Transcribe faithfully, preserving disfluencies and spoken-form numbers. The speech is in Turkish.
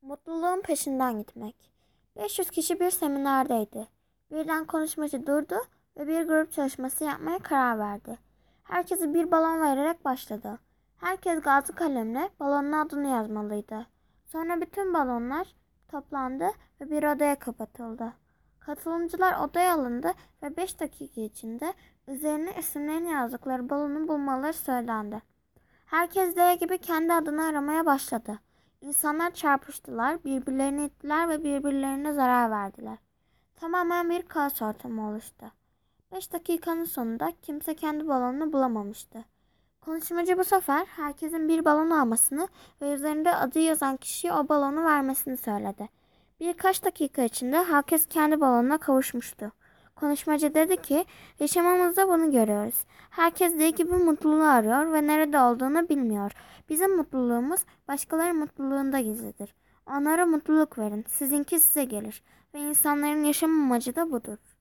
Mutluluğun peşinden gitmek. beş yüz kişi bir seminerdeydi. Birden konuşmacı durdu ve bir grup çalışması yapmaya karar verdi. Herkese bir balon vererek başladı. Herkes gazlı kalemle balonun adını yazmalıydı. Sonra bütün balonlar toplandı ve bir odaya kapatıldı. Katılımcılar odaya alındı ve beş dakika içinde üzerine isimlerini yazdıkları balonu bulmaları söylendi. Herkes deli gibi kendi adını aramaya başladı. İnsanlar çarpıştılar, birbirlerini ittiler ve birbirlerine zarar verdiler. Tamamen bir kaos ortamı oluştu. Beş dakikanın sonunda kimse kendi balonunu bulamamıştı. Konuşmacı bu sefer herkesin bir balon almasını ve üzerinde adı yazan kişiye o balonu vermesini söyledi. Birkaç dakika içinde herkes kendi balonuna kavuşmuştu. Konuşmacı dedi ki, yaşamımızda bunu görüyoruz. Herkes deli gibi mutluluğu arıyor ve nerede olduğunu bilmiyor. Bizim mutluluğumuz başkalarının mutluluğunda gizlidir. Onlara mutluluk verin, sizinki size gelir ve insanların yaşam amacı da budur.